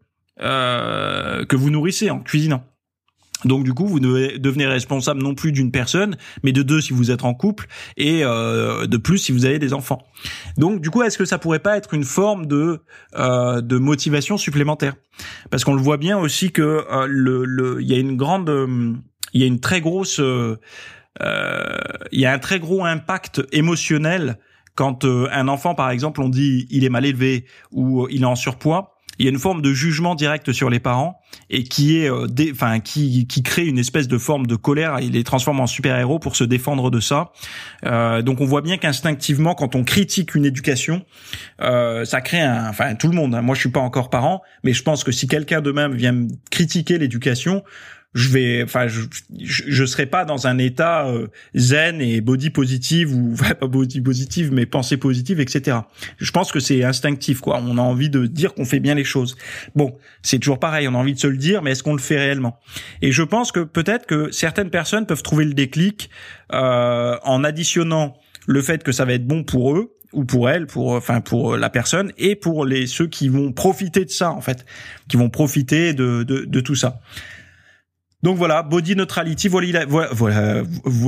euh, que vous nourrissez en cuisinant. Donc du coup, vous ne devenez responsable non plus d'une personne, mais de deux si vous êtes en couple, et euh, de plus si vous avez des enfants. Donc du coup, est-ce que ça pourrait pas être une forme de euh, de motivation supplémentaire? Parce qu'on le voit bien aussi que euh, le le il y a une grande euh, il y a une très grosse euh, euh, il y a un très gros impact émotionnel quand euh, un enfant, par exemple, on dit il est mal élevé ou il est en surpoids. Il y a une forme de jugement direct sur les parents et qui est, euh, dé, enfin, qui qui crée une espèce de forme de colère. Il les transforme en super-héros pour se défendre de ça. Euh, donc on voit bien qu'instinctivement, quand on critique une éducation, euh, ça crée un, enfin tout le monde. Hein, moi, je suis pas encore parent, mais je pense que si quelqu'un de même vient me critiquer l'éducation, je vais, enfin, je, je, je serai pas dans un état euh, zen et body positive ou enfin, pas body positive, mais pensée positive, et cetera. Je pense que c'est instinctif, quoi. On a envie de dire qu'on fait bien les choses. Bon, c'est toujours pareil, on a envie de se le dire, mais est-ce qu'on le fait réellement? Et je pense que peut-être que certaines personnes peuvent trouver le déclic euh, en additionnant le fait que ça va être bon pour eux ou pour elle, pour enfin pour la personne et pour les ceux qui vont profiter de ça en fait, qui vont profiter de de, de tout ça. Donc voilà, body neutrality, voilà, voilà, voilà,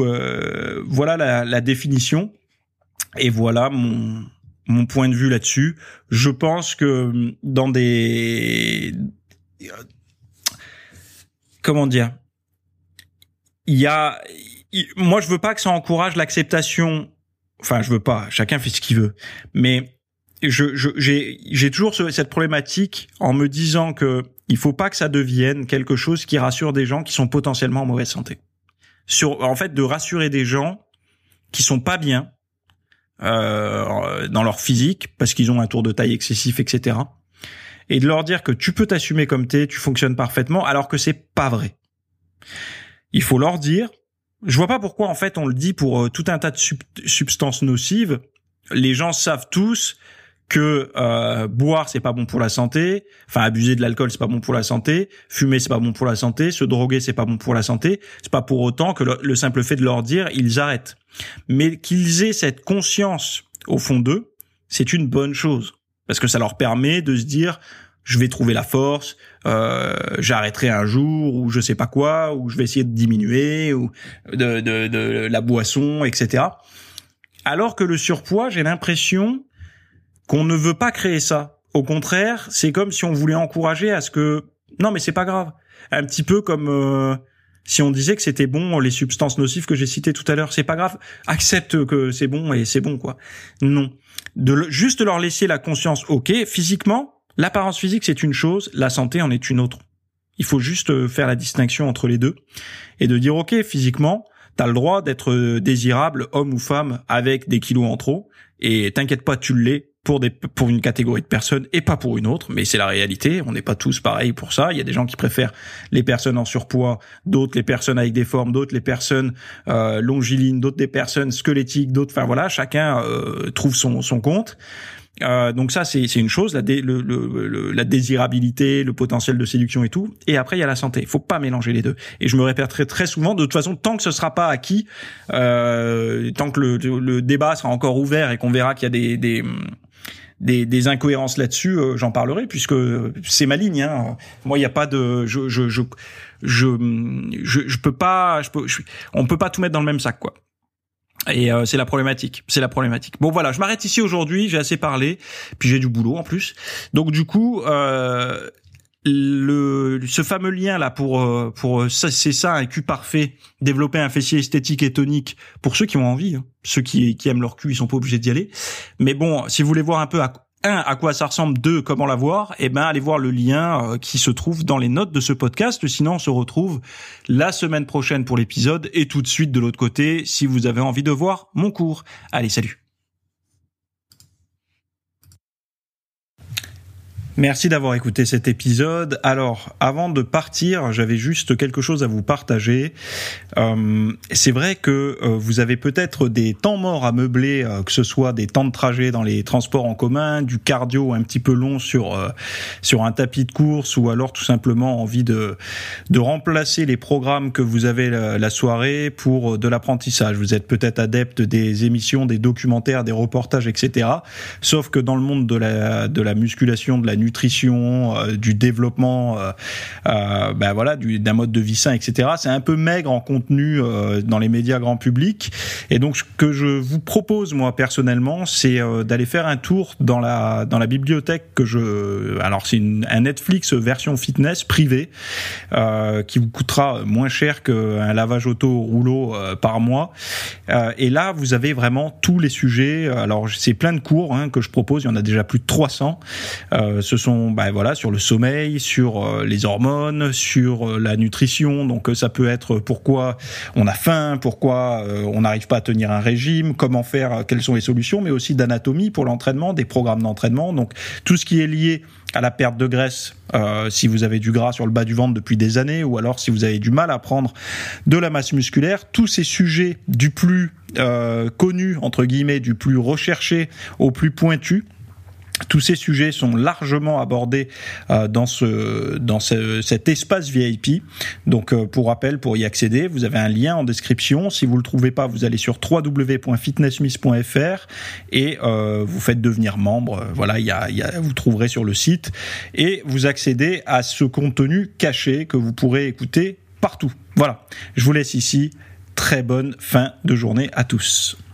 voilà la, la définition et voilà mon mon point de vue là-dessus. Je pense que dans des comment dire, il y a, moi je veux pas que ça encourage l'acceptation. Enfin, je veux pas. Chacun fait ce qu'il veut, mais je, je j'ai j'ai toujours ce, cette problématique en me disant que il faut pas que ça devienne quelque chose qui rassure des gens qui sont potentiellement en mauvaise santé. Sur, en fait, de rassurer des gens qui sont pas bien euh, dans leur physique parce qu'ils ont un tour de taille excessif, et cetera. Et de leur dire que tu peux t'assumer comme t'es, tu fonctionnes parfaitement, alors que c'est pas vrai. Il faut leur dire. Je vois pas pourquoi en fait on le dit pour euh, tout un tas de sub- substances nocives. Les gens savent tous que euh, boire c'est pas bon pour la santé, enfin abuser de l'alcool c'est pas bon pour la santé, fumer c'est pas bon pour la santé, se droguer c'est pas bon pour la santé. C'est pas pour autant que le, le simple fait de leur dire ils arrêtent, mais qu'ils aient cette conscience au fond d'eux, c'est une bonne chose parce que ça leur permet de se dire je vais trouver la force, euh, j'arrêterai un jour ou je sais pas quoi, ou je vais essayer de diminuer ou de de, de la boisson, et cetera. Alors que le surpoids, j'ai l'impression qu'on ne veut pas créer ça. Au contraire, c'est comme si on voulait encourager à ce que... Non, mais c'est pas grave. Un petit peu comme euh, si on disait que c'était bon, les substances nocives que j'ai citées tout à l'heure. C'est pas grave. Accepte que c'est bon et c'est bon, quoi. Non. De le, juste leur laisser la conscience. Ok, physiquement, l'apparence physique, c'est une chose. La santé en est une autre. Il faut juste faire la distinction entre les deux. Et de dire, ok, physiquement, t'as le droit d'être désirable, homme ou femme, avec des kilos en trop. Et t'inquiète pas, tu l'es. Pour des pour une catégorie de personnes et pas pour une autre, mais c'est la réalité, on n'est pas tous pareils pour ça, il y a des gens qui préfèrent les personnes en surpoids, d'autres les personnes avec des formes, d'autres les personnes euh, longilines, d'autres des personnes squelettiques, d'autres enfin voilà, chacun euh, trouve son son compte. Euh, donc ça c'est c'est une chose, la dé, le, le, le la désirabilité, le potentiel de séduction et tout, et après il y a la santé. Il faut pas mélanger les deux. Et je me répéterai très souvent, de toute façon tant que ce sera pas acquis, euh, tant que le, le débat sera encore ouvert et qu'on verra qu'il y a des des Des, des incohérences là-dessus, euh, j'en parlerai puisque c'est ma ligne. Hein. Moi, il y a pas de, je, je, je, je, je, je peux pas, je peux, je, on peut pas tout mettre dans le même sac, quoi. Et euh, c'est la problématique, c'est la problématique. Bon voilà, je m'arrête ici aujourd'hui. J'ai assez parlé, puis j'ai du boulot en plus. Donc du coup, euh, le, ce fameux lien là pour pour ça, c'est ça un cul parfait, développer un fessier esthétique et tonique pour ceux qui ont envie, hein. Ceux qui qui aiment leur cul, ils sont pas obligés d'y aller. Mais bon, si vous voulez voir un peu à un, à quoi ça ressemble, deux, comment l'avoir, eh ben allez voir le lien euh, qui se trouve dans les notes de ce podcast. Sinon, on se retrouve la semaine prochaine pour l'épisode et tout de suite de l'autre côté si vous avez envie de voir mon cours. Allez, salut. Merci d'avoir écouté cet épisode. Alors, avant de partir, j'avais juste quelque chose à vous partager. Euh, c'est vrai que euh, vous avez peut-être des temps morts à meubler, euh, que ce soit des temps de trajet dans les transports en commun, du cardio un petit peu long sur euh, sur un tapis de course, ou alors tout simplement envie de de remplacer les programmes que vous avez la, la soirée pour de l'apprentissage. Vous êtes peut-être adepte des émissions, des documentaires, des reportages, et cetera. Sauf que dans le monde de la de la musculation, de la nutrition, euh, du développement, euh, euh, ben voilà, du, d'un mode de vie sain, et cetera. C'est un peu maigre en contenu euh, dans les médias grand public. Et donc, ce que je vous propose moi personnellement, c'est euh, d'aller faire un tour dans la dans la bibliothèque que je. Alors, c'est une, un Netflix version fitness privée euh, qui vous coûtera moins cher qu'un lavage auto au rouleau euh, par mois. Euh, et là, vous avez vraiment tous les sujets. Alors, c'est plein de cours hein, que je propose. Il y en a déjà plus de trois cents. Euh, ce sont ben voilà sur le sommeil, sur euh, les hormones, sur euh, la nutrition. Donc euh, ça peut être pourquoi on a faim, pourquoi euh, on n'arrive pas à tenir un régime, comment faire, euh, quelles sont les solutions, mais aussi d'anatomie pour l'entraînement, des programmes d'entraînement. Donc tout ce qui est lié à la perte de graisse, euh, si vous avez du gras sur le bas du ventre depuis des années, ou alors si vous avez du mal à prendre de la masse musculaire, tous ces sujets du plus euh, connu entre guillemets, du plus recherché au plus pointu. Tous ces sujets sont largement abordés euh, dans ce dans ce, cet espace V I P. Donc, euh, pour rappel, pour y accéder, vous avez un lien en description. Si vous le trouvez pas, vous allez sur w w w point fitness miss point f r et euh, vous faites devenir membre. Voilà, il y a, il y a, vous trouverez sur le site et vous accédez à ce contenu caché que vous pourrez écouter partout. Voilà, je vous laisse ici. Très bonne fin de journée à tous.